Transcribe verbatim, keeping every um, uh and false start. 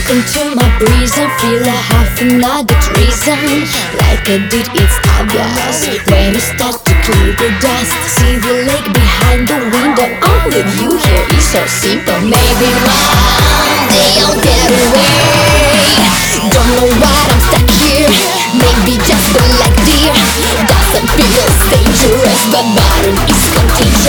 into my breeze and feel a half another treason. Like I did, it's obvious when you start to clear the dust. See the lake behind the window. All the view here is so simple. Maybe one day I'll get away. Don't know why I'm stuck here. Maybe just don't like deer. Doesn't feel dangerous, but bottom is contagious.